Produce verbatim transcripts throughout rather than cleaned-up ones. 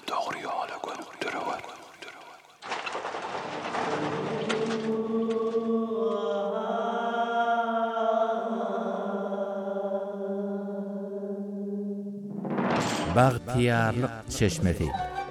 doğru yola götürüyor. Bagtiyarlyk çeşmesi.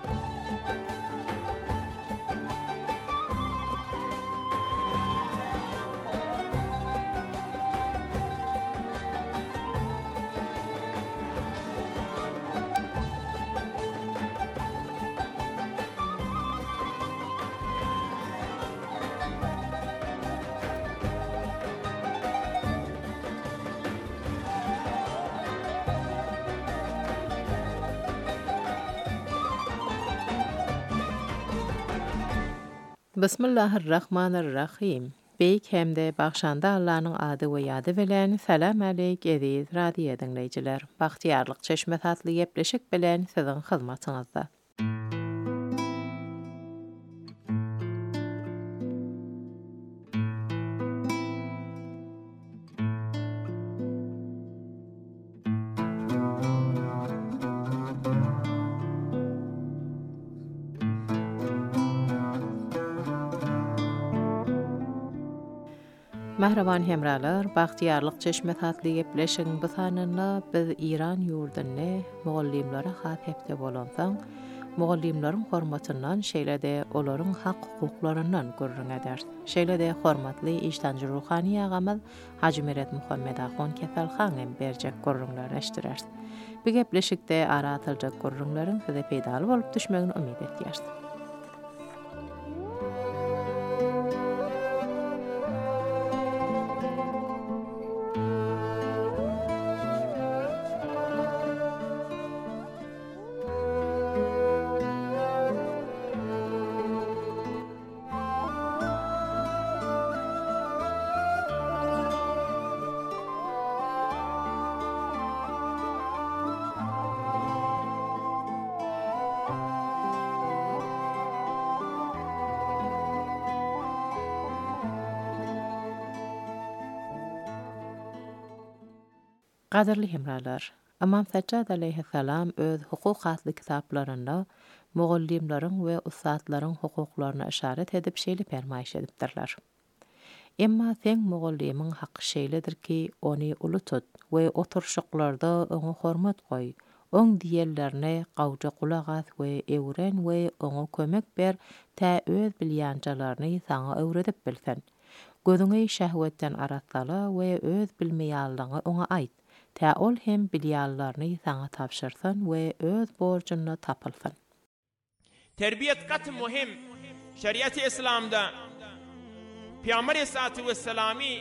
Bismillahirrahmanirrahim. Beyk hemde bagşanda Allah'ın adı we ýady bilen salam aleyk ediz radio dinleýijiler. Bagtiyarlyk çeşme tatly ýepleşik bilen siziň hyzmatyňyzda. Mehreban hemralar, Bagtiyarlyk çeşme tatly ýepleşigiň bu sanynda biz İran ýurduny mugallimlere hatepde bolansaň, mugallimlaryň hormatyndan şeýle-de olaryň hak hukuklaryndan gurrun eder. Şeýle-de hormatly işdanjy ruhany agamyz Haji Meret Muhammed Ahon Kefelhan hem berjek gurrunlar eşdirer. Bu gepleşikde ara atyljak gurrunlaryň size peýdaly bolup düşmegini umyt etýär. Gaderli hemralar, Imam Seccad aleyhissalam öz hukuk atly kitaplarynda mugallimlaryň we ustadlaryň hukuklaryna işaret edip şeýle fermaýş edipdirler. Emma sen mugallimiň haqqy şeýledir ki, ony uly tut we oturşyklarda oňa hormat goý. Oň diýerlerine gawja kulak as we ewren we oňa kömek ber, tä öz bilýänjalaryny saňa öwredip bilsen. Gözüňi şähwetden aratsala we öz bilmeýärligiňi oňa aýt. Tä ol hem bilýärlerini saňa tapşyrsan we öz borjyny tapylsan. Terbiyet kat muhim. Şeriat-ı İslam'da Peygamber Aleyhissalatu vesselami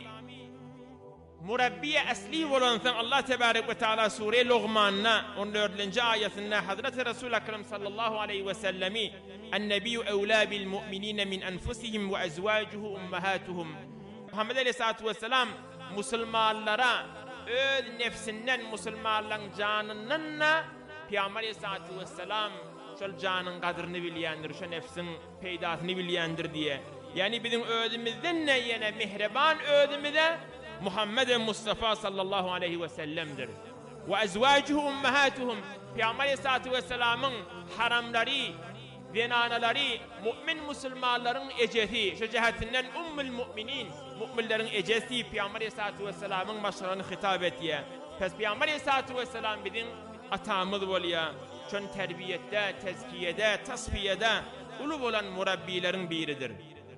murabbiye asli bolansan Allah tebarek ve teala Sure Luqman'na on dördüncü ayetinde Hazreti Resul Ekrem sallallahu aleyhi ve sellemi en-nebiyyu evlâ bil mu'minîne min enfusihim ve ezvâcuhu ummahatuhum. Muhammed Aleyhissalatu vesselam Müslümanlara öz nefsinden musulmanlaryň janyndan Peygamber Aleyhissalatu vesselam şol janyň gadryny bilýändir, şo nefsiň peýdasyny bilýändir diye. Yani bizim özümizden ne yene mihreban özümüze Muhammed Mustafa sallallahu aleyhi ve sellem'dir. Ve ezvacuhu ummahatuhum. Peygamber Aleyhissalatu vesselam'ın haramları, zenanaları, mümin musulmanlaryň ejesi, şo cehetinden ummul müminin, müminlerin ejesi Peygamber Aleyhissalatu vesselam'ın başlarını hitap etdiye. Pes Peygamber Aleyhissalatu vesselam bizim atamız bolýa. Çön terbiyette, tezkiyede, tasfiyede ulu bolan murabbilerin biridir.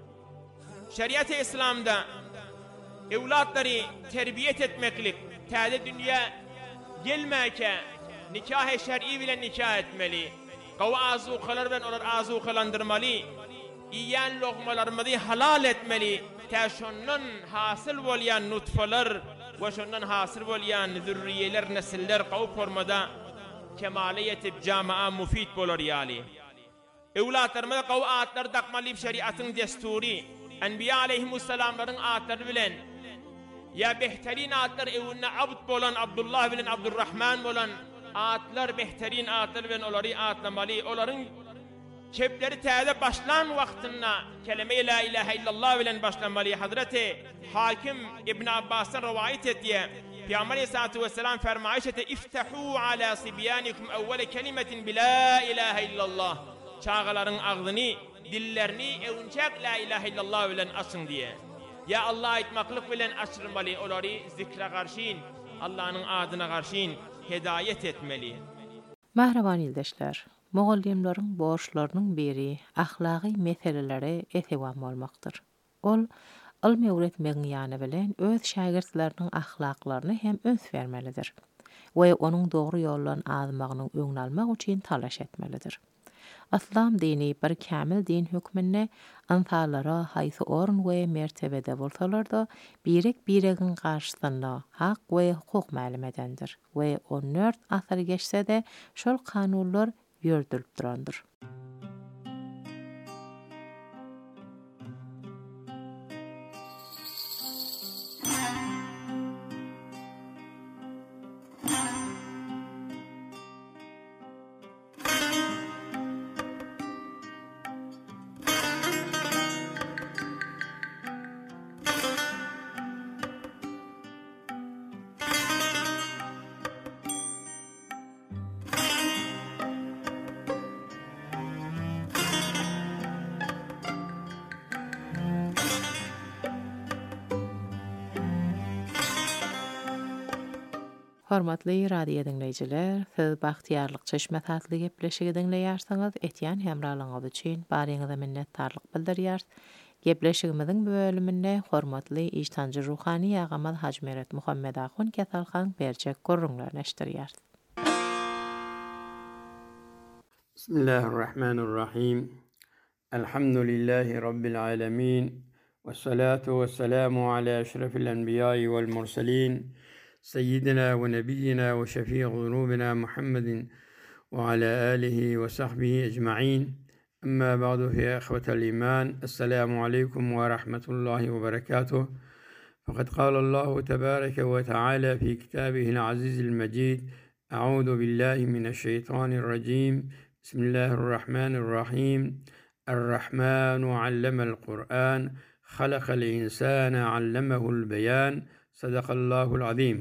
Şeriat-ı İslam'da evlatları terbiyet etmeklik, täze dünya gelmeke, nikah-ı şer'i bilen nikah etmeli. Gaw azuqalar bilen olar azuqalandyrmaly. Iýen lokmalarymyzy halal etmeli. Tä şondan hasyl bolýan nutfalar we şondan hasyl bolýan zürriýeler, nesiller gaw formada kemale yetip jamaa mufid bolar ýaly. Ewlatlarymyza gaw atlar takmaly şeriatyň desturi. Enbiya aleyhisselamlaryň atlary bilen ya behterin atlar ewine abd bolan Abdullah bilen Abdurrahman bolan atlar behterin atlar bilen olary atlamaly. Olaryň kepleri täze başlan wagtynda kelime la ilahe illallah bilen başlamaly. Hazreti Hakim İbn Abbas'tan rivayet etdiye Peygamber Aleyhissalatu vesselam fermayış ete iftahu ala sibyanikum evvele kelimetin bila ilahe illallah. Çağaların ağzını, dillerini evunçak la ilahe illallah bilen açın diye. Ya Allah aytmaklık bilen açırmalı, onları zikre karşıyın, Allah'ın adına karşıyın hidayet etmeli. Mahraban ildeşler, Moğollimlerin borçlarının biri ahlaki meselelere etevam olmakdır. Ol, ilm öğretmenin yanı bilen öz şagirdlerinin ahlaklaryny hem öns vermelidir we onun doğru yollan azmagyny öňüne almak üçin talaş etmelidir. Aslam dini bir kamil din hükmünne ansalara haýsy orun we mertebede bolsalar-da birek biregin karşysynda hak we hukuk ma'lum edendir we on dört asr geçse-de şol kanunlar ýördülip durandyr. Hormatly radio dinleyijiler, siz Baxtiyarlyk çeşme tatly gepleşigi dinleýärsiňiz. Etýän hemralyňyz üçin baryňyza minnetdarlyk bildirýär. Gepleşigimiziň bu bölüminde hormatly iştanjy ruhani ýagamaz Hajmeret Muhammed Ahun Kesalhan berjek görüňler neşdirýär. Bismillahirrahmanirrahim. Elhamdülillahi rabbil alamin. Vessalatu vesselamu ala eşrefil enbiya'i vel murselin. سيدنا ونبينا وشفيع ذنوبنا محمد وعلى آله وصحبه أجمعين أما بعد فيا إخوة الإيمان السلام عليكم ورحمة الله وبركاته فقد قال الله تبارك وتعالى في كتابه العزيز المجيد أعوذ بالله من الشيطان الرجيم بسم الله الرحمن الرحيم الرحمن علم القرآن خلق الإنسان علمه البيان Sadakallahul azim.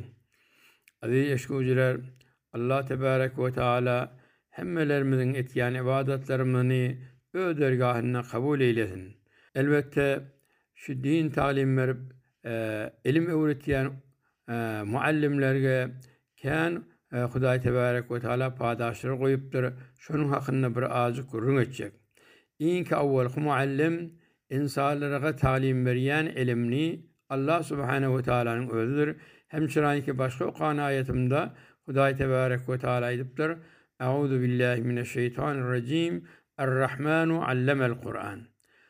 Aziz eşkucular, Allah tebarek ve teala hemmelerimizin etýän ibadetlerimizni öz dergahına kabul eylesin. Elbette şu din talim verip e, ilim öğretýän e, muallimlerge kän e, Hudaý tebarek ve teala padaşlyk goýupdyr. Şonuň hakynda bir azyk gurrun etjek. İňki awwalky muallim insanlara talim berýän ilimni Allah subhanehu ve teala'nın özüdür. Hemçinanki başka okan ayetimde Hudaý tebarek ve teala edipdir. Euzu billahi mineşşeytanirracim. Er-Rahmanu allemel Kur'an.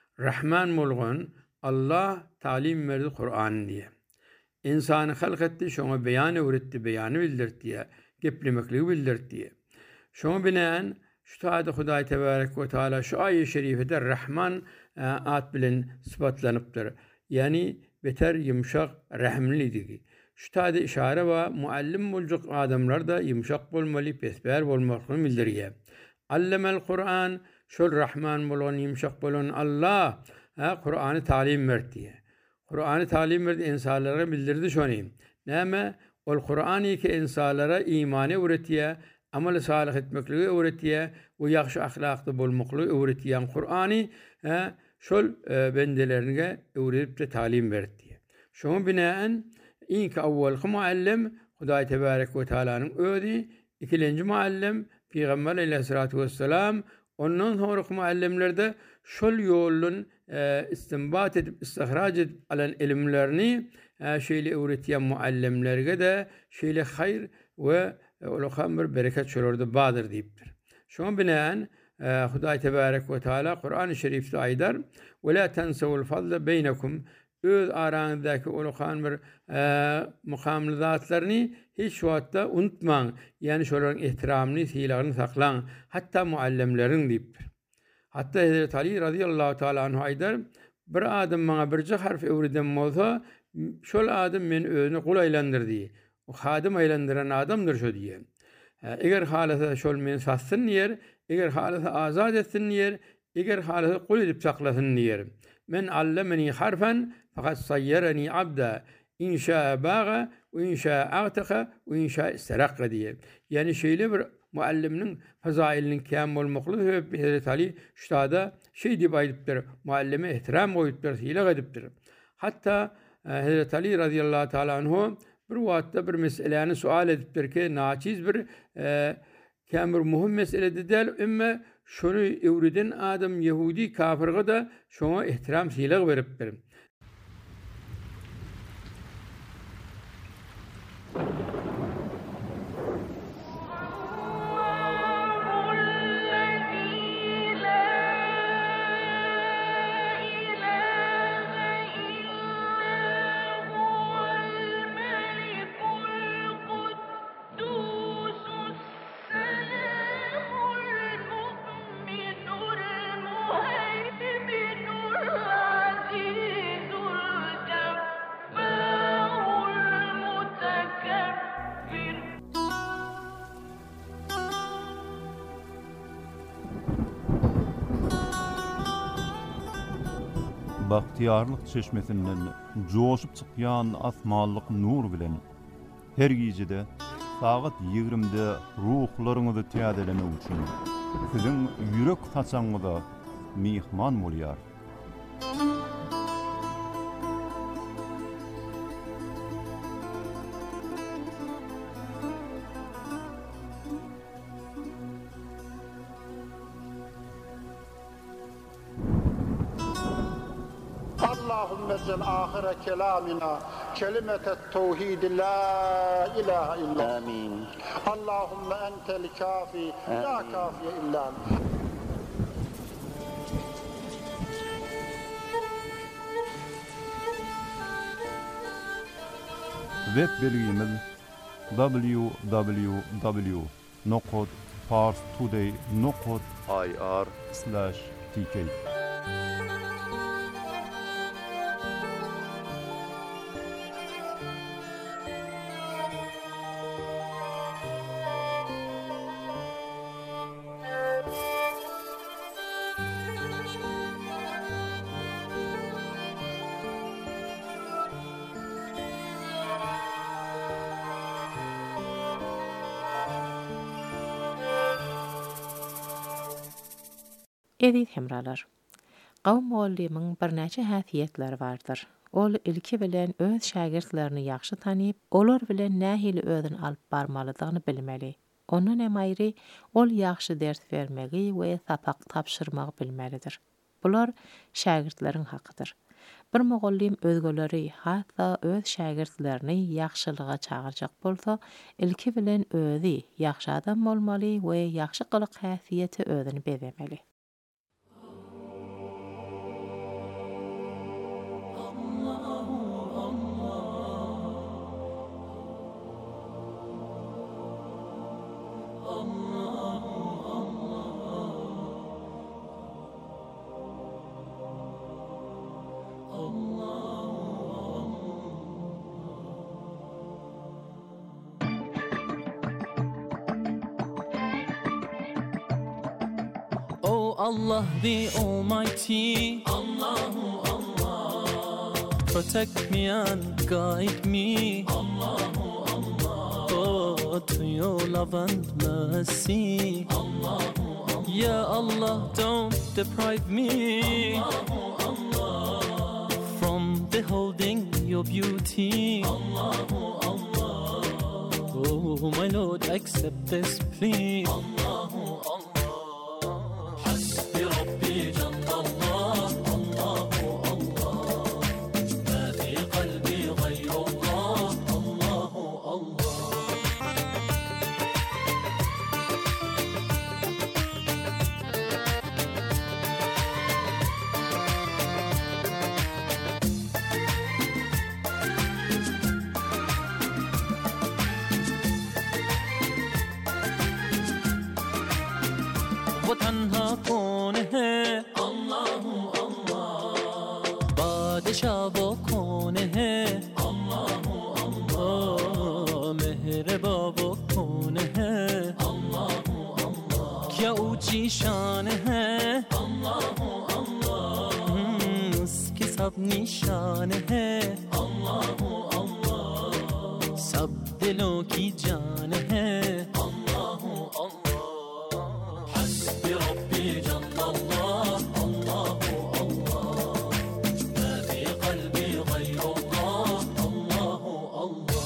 Rahman bolgan Allah talim berdi Kur'an diye. İnsanı halk etti, şoňa beýan öwretdi, beýany bildirdi, geplemekliği bildirdi. Şoňa binaen şu taýda Hudaý tebarek ve teala şu aýet-i şerifede Rahman at bilen sıfatlanypdyr. Yani beter yumşak rahimlidigi. Şu taýda işare we muallim boljak adamlar da yumşak bolmaly, pesber bolmalyny bildirýär. Allemel Kur'an, şol Rahman bolan yumşak bolan Allah, ha Kur'any talim berdi. Kur'any talim berdi, insanlara bildirdi şonu. Näme? Ol Kur'any ki insanlara imany öwretýär, amal salih etmekliği öwretýär we ýaxşy ahlakly bolmakly öwretýän Kur'any, ha şol e, bendelerine öwredip de talim berdi. Şoň binaen ilk awwalky muallim Hudaý tebarek ve teala'nın özi, ikinji muallim Peygamber aleyhissalatu vesselam, ondan sonraki muallimlerde şol ýolun e, istinbat edip istihraç edip alan ilimlerini e, şeýle öwretýän muallimlerge de şeýle hayr we ulukhan bir bereket çolurdu badır diýipdir. Şoň binaen Hudaý tebarek ve teala Kur'an-ı Şerif'te aýdar: "Ve la tensawul fadla beynekum." Öz araňyzdaky ulukhan bir e, mukamladatlaryny hiç wagtda unutmaň. Yani şolaryň ihtiramyny, sylagyny saklaň, hatta muallimleriň diýipdir. Hatta Hazrat Ali radıyallahu taala anhu aýdar: "Bir adam maňa birji harf öwreden bolsa, şol adam meni özüne kul aýlandyrdy. O hadim aýlandyran adamdyr şo diýen. Eger halata şol meni satsyn yer, eger halata azad etsin yer, eger halata kul edip saklasyn yer. Men allamani harfan fakat sayyarani abda." إن شاء باغ وإن شاء أعتق وإن شاء استرق diye. Yani şeyle bir mualliminin fazailinin kâm olmaklı ve Hazreti Ali ştada şey diye ayıptır. Muallime ihtiram koyuptur, hile ediptir. Hatta Hazreti Ali radıyallahu teala anhu bir vakitte bir meseleni sual ediptir ki naçiz bir e, kâmir muhim mesele değil ama şunu evriden adam Yahudi kafirga da şuna ihtiram hile veriptir. Bahtiyarlık çeşmesinden coşup çıkyan asmallık nur bilen her gecede saat yigrimde ruhlarınızı tiyadelemek için sizin yürek taçanıza mihman bolyar. اللهم اجعل آخر كلامنا كلمة التوحيد لا إله إلا آمين. اللهم أنت الكافي لا كافي إلا أنت. Web belgimiz w w w nokta parstoday nokta i r slash t k. Edit hemralar. Qawm muallimin bir näçe häsiýetleri bardyr. Ol ilki bilen öz şagirdlerini ýaxşy tanyp, olar bilen nähili özüni alyp barmalydygyny bilmeli. Ondan emayry ol ýaxşy ders bermegi we sapak tapşyrmagy bilmelidir. Bular şagirdleriň hakydyr. Bir muallim özgeleri hatda öz şagirdlerini ýaxşylyga çagyrjak bolsa, ilki bilen özü ýaxşy adam bolmaly we ýaxşy gylyk häsiýeti özüni bezemeli. Allah the Almighty, Allahu Allah, protect me and guide me, Allahu Allah, oh, to your love and mercy, Allahu Allah, Ya Allah, don't deprive me, Allahu Allah, from beholding your beauty, Allahu Allah, oh my Lord, accept this plea, Allahu Allah. वो तन्हा कौन है अल्लाह अल्लाह बादशाह वो कौन है अल्लाह अल्लाह मेहरबा वो कौन है अल्लाह अल्लाह क्या ऊंची शान है अल्लाह अल्लाह उसकी सब निशान है अल्लाह अल्लाह सब दिलों की जान है अल्लाह अल्लाह हस्बी रब्बी जल्लल्लाह अल्लाह अल्लाह मा फी क़ल्बी ग़ैरुल्लाह अल्लाह अल्लाह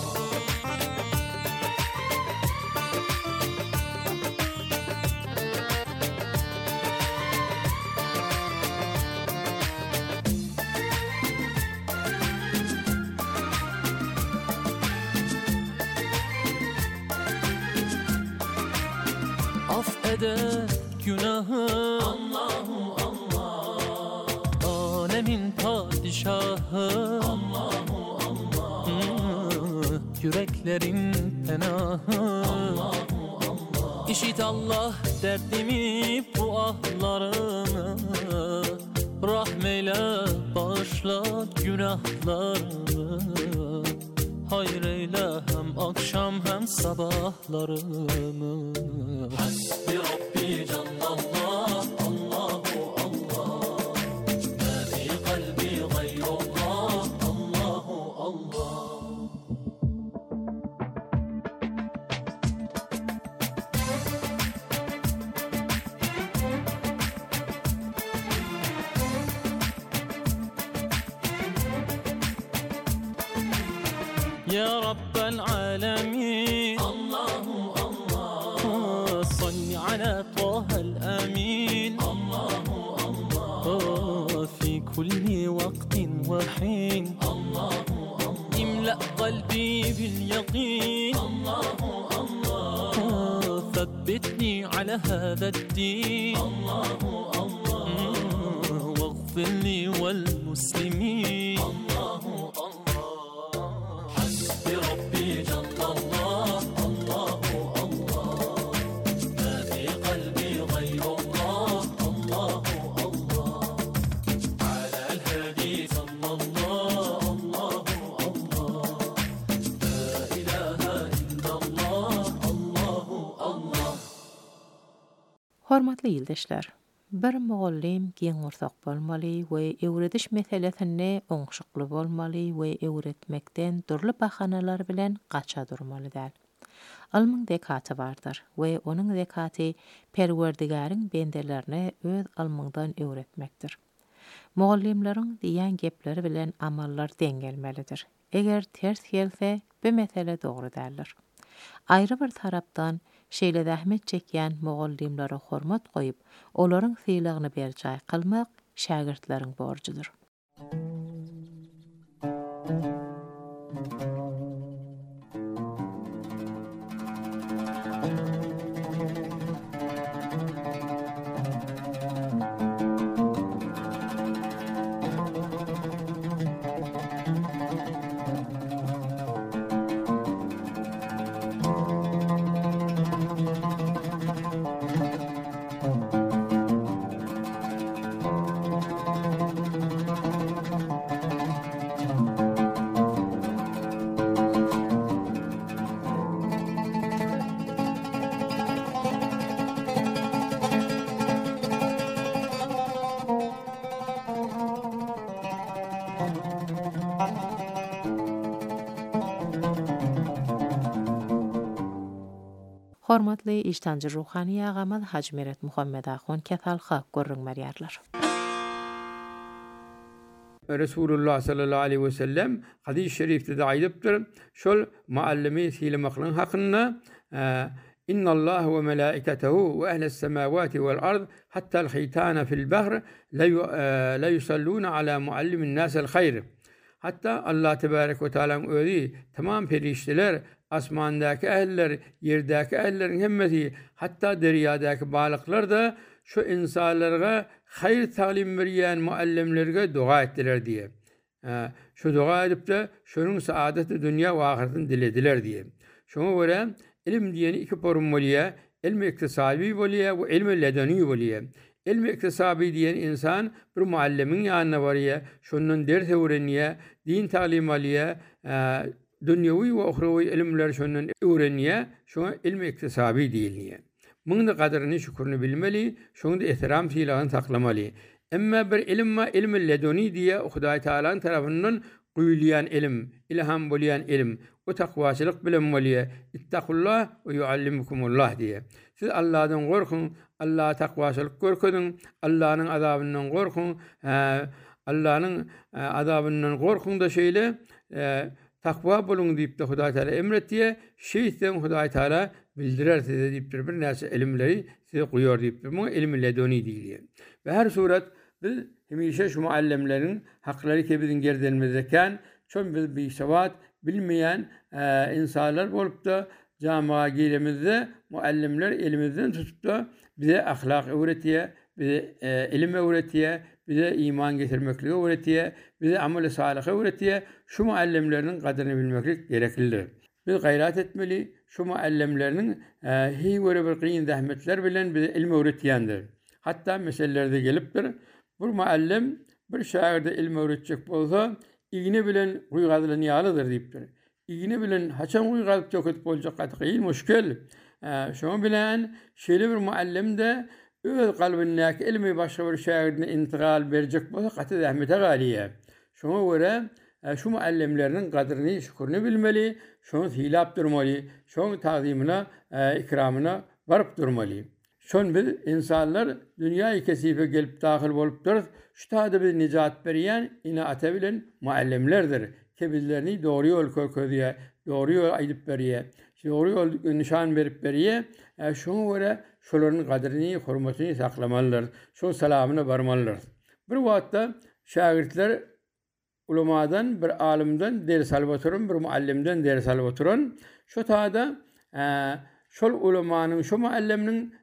affeder günahı Allahu Allah alemin padişahı Allahu Allah yüreklerin penahı Allahu Allah İşit Allah derdimi bu ahlarımı rahmeyle bağışla günahlarımı hayreyle hem akşam hem sabahlarımı Hasbi Rabbi Cellallah Allahu Allah Ma fi kalbi gayrullah Allahu Allah يا رب العالمين الله الله صل على طه الأمين الله الله في كل وقت وحين الله الله املأ قلبي باليقين الله الله ثبتني على هذا الدين الله الله واغفر لي والمسلمين الله الله بربي جل الله الله الله ما في قلبي غير الله الله الله على الهادي صلى الله الله الله لا إله إلا الله الله الله Hormatly ýyldaşlar, bir mugallim giň ursak bolmaly we öwrediş meselesinde oňşukly bolmaly we öwretmekden durly bahanalar bilen gaça durmaly däl. Almyň zekaty bardyr we onuň zekaty Perwerdigäriň bendelerine öz almyňdan öwretmekdir. Mugallimlaryň diýen gepleri bilen amallar deňgelmelidir. Eger ters gelse, bu mesele dogry däldir. Ayrı bir tarapdan şeýle zähmet çekýän mugallimlara hormat goýup, olaryň syýlagyny berjay kılmak şagirdleriň borjudur. Hormatly iştancı ruhani ağamad Hacı Meret Muhammed Ahun kethalqa görrüňmerýärler. Resulullah sallallahu aleyhi ve sellem hadis-i şerifde de aýdypdyr. Şol muallimi hiýlemekliň hakynda innallahu ve melaiketehu ve ehles semawati vel ard hatta al-hitana fil bahr la yusalluna ala muallimin nas'al hayr. Hatta Allah tebarek ve teala'nın özi tamam perişteler, asmandaky ähliler, yerdäki ählilerin hemmeti, hatta deryadaky balyklar da şu insanlarga hayır talim berýän muallimlerge dua etdiler diýe. Şu dua edip de şonuň saadety dünýä we ahiretini dilediler diýe. Şoňa görä ilim diýeni iki form bolýar, ilmi iktisabi bolýar we ilmi ledeni bolýar. Ilmi iktisabi diýen insan bir muallimiň ýanyna barýar, şondan ders öwrenýär, din talim alýar, dünýäwi we uhrawy ilimler şondan öwrenýär, şoňa ilmi iktisabi diýilýär. Muňda gadyryny şükürni bilmeli, şoňda ihtiram fiýlagyny taklamaly. Emma bir ilim ma ilmi ledeni diye Hudaý Taala'nın tarafından Güýleýän ilim, ilham bolýan ilim, o takwaçylyk bilen bolýa. İttakullah we yuallimukumullah diye. Siz Allah'dan gorkun, Allah'a takwaçylyk görkedin, Allah'ın azabından gorkun, Allah'ın azabından gorkun da şeýle takwa bolun diýip de Hudaý Taala emretdiýe, şeýsen Hudaý Taala bildirer size diýip bir näse ilimleri size goýar diýip bu ilmi leduni diýilýär. Ve her suret biz hemişe şu muallimlerin hakları ki bizim gerdenimizdeken çok bir bir savat bilmeyen e, insanlar bolup da camiye giremizde muallimler elimizden tutup da bize ahlak öğretiye, bize e, ilim öğretiye, bize iman getirmekliği öğretiye, bize amel-i salih öğretiye. Şu muallimlerin kadrini bilmeklik gereklidir. Biz gayret etmeli, şu muallimlerin e, hiç göre bir kıyın zahmetler bilen bize ilmi öğretiyendir. Hatta meselelerde gelipdir. Bu muallim bir şairde ilmi öğretecek bolsa, iğne bilen guygazylan ýalydyr diýipdir. Iğne bilen haçan guygazyp töküp boljak gaty müşkil. Şoň bilen şeýle bir muallim de öz galbindäki ilmi başga bir şairde intiqal berjek bolsa gaty zähmete galýa. Şoňa görä şu muallimleriň gadryny, şükürni bilmeli, şoňy hilap durmaly, şoň tazimine, ikramına baryp durmaly. Şoň biz insanlar dünýäi kesife gelip dahil bolup durur. Şu taýda biz nijat berýän inaate bilen muallimlerdir. Ki bizlerini doğru yol körködiýe, doğru yol aýdyp berýär. Doğru yol nişan berip berýär. Şoňa görä şolaryň gadryny, hormatyny saklamalylar. Şu salamyna barmalylar. Bir wagtda şagirdler ulamadan, bir alimden ders alyp oturan, bir muallimden ders alyp oturan. Şu taýda şol ulamanyň, şu muallimniň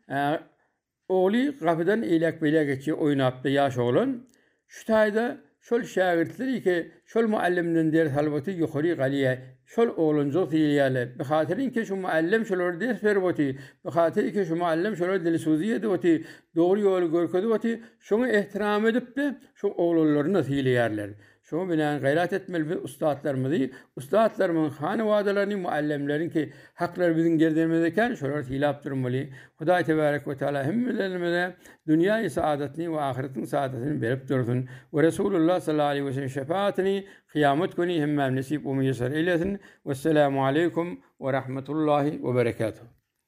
oğli kapıdan eylek beyle geçiyor, oynap da yaş oğlan. Şu taýda şol şagirdleri ki şol muallimden ders halbatı yukarı galiye, şol oğluncu fiiliyale. Bixatirin ki şu muallim şolor ders veriboti, bixatirin ki şu muallim şolor dilisuziye ediboti, doğru yolu görkedi, şunu ihtiram edip de şu oğullarını fiiliyerler. Şoň bilen gayret etmeli ustadlarymyzy, ustadlarymyň hanewadalarını, muallimlerin ki haklar bizim gerdenimizdeken şolar hilap durmaly. Hudaý tebarek we taala hemmelerimize dünýä saadetini we ahiretin saadetini berip dursun. We Resulullah sallallahu aleyhi ve sellem şefaatini kıyamet günü hemme nasip we müyesser eylesin. Vesselamu aleykum ve rahmetullahi ve berekatuhu.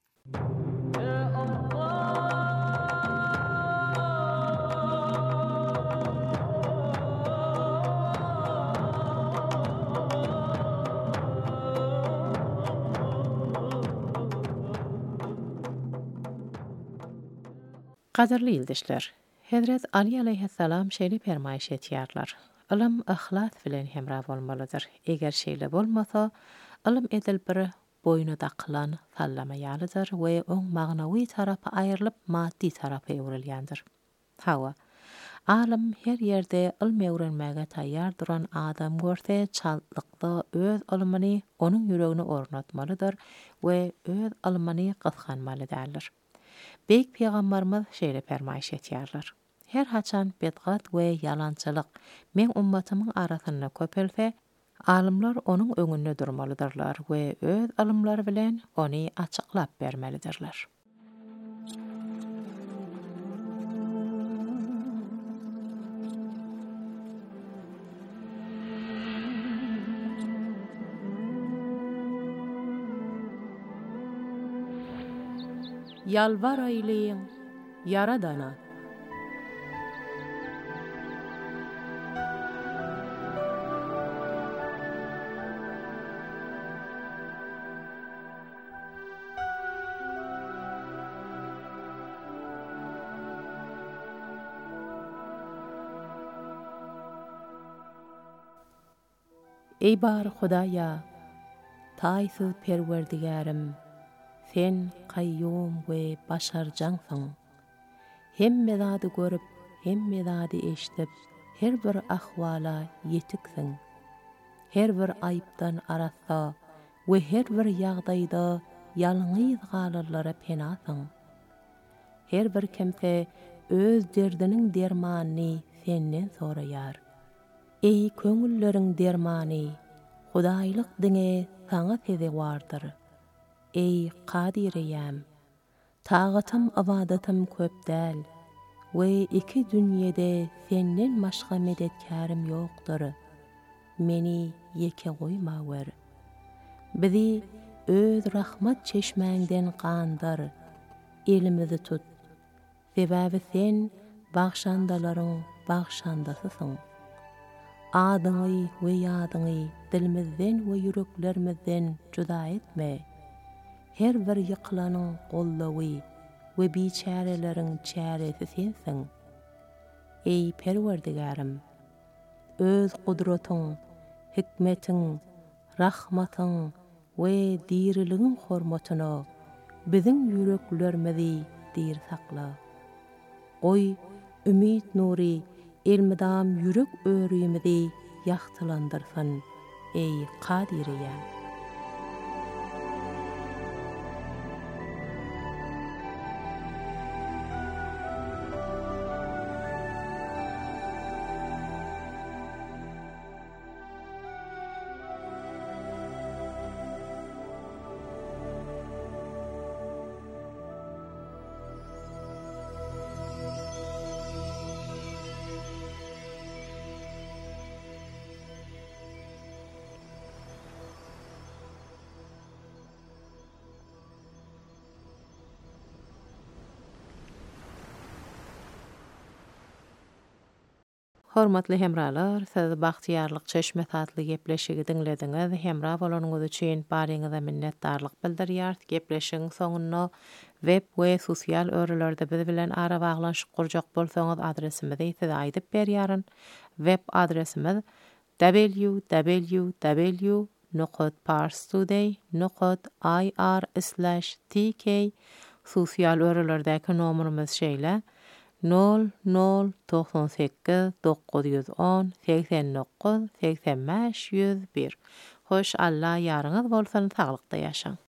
Qadarly ýyldyşlar, Hazrat Ali aleyhissalam şeýle permaýş etýärler. Ilim ihlas bilen hemra bolmalydyr. Eger şeýle bolmasa, ilim edil bir boynu daqlan sallamaýalydyr we oň magnawy tarapy aýrylyp maddi tarapy öwrelýändir. Hawa, alim her ýerde ilm öwrenmäge taýýar duran adam görse çallykda öz ilmini onuň ýüregine ornatmalydyr we öz ilmini gysganmalydyr. Beyk Peygamberimiz şeýle permaýş etýärler. Her haçan bedgat we yalançylyk men ummatymyň arasynda köpelse, alimler onuň öňünde durmalydyrlar we öz ilmlary bilen ony açyklap bermelidirler. Yalvar ayleyin Yaradana. Ey bar Hudaýa, taýsyz perwerdigarim, sen kayyum we başarjansyň. Hemme zady görüp, hemme zady eşdip, her bir ahwala yetiksin. Her bir aýypdan arasa we her bir ýagdaýda ýalňyz galarlara penasyň. Her bir kimse öz derdiniň dermanyny senden soraýar. Ey köňülleriň dermany, Hudaýlyk diňe saňa teze wardyr. Ey Qadireyem, tağatım avadatım köp däl we iki dünýede senden başga medetkarim ýokdur. meni yeke goýma ber. Bizi öz rahmat çeşmäňden gandyr. Elimizi tut. Sebäbi sen bagşandalaryň bagşandasysyň. Adyňy we ýadyňy dilimizden we yüreklerimizden juda etme. Her bir ýyklanyň gollawy we biçäreleriň çäresi sensiň. Ey Perwerdigarim, öz gudratyň, hikmetiň, rahmatyň we diriligiň hormatyna biziň yüreklerimizi dir sakla. Oy ümit nuri elmidam yürek öýrüýümidi ýagtylandyrsyn, ey Kadiriýa. Hormatly hemralar, siz bagtyarlyk çeşme tatly gepleşigi diňlediňiz. Hemra bolanyňyz üçin baryňyza minnetdarlyk bildirýär. Gepleşigiň soňuna web we sosial örelerde biz bilen ara baglanşyk gurjak bolsaňyz adresimizi size aýdyp berýäryn. Web adresimiz w w w nokta parstoday nokta i r slash t k. Sosial örelerdäki nomerimiz şeýle nol nol doksan sekiz dokuz yüz on seksen dokuz seksen beş yüz bir. Hoş Allah ýaryňyz bolsun, saglykda ýaşaň.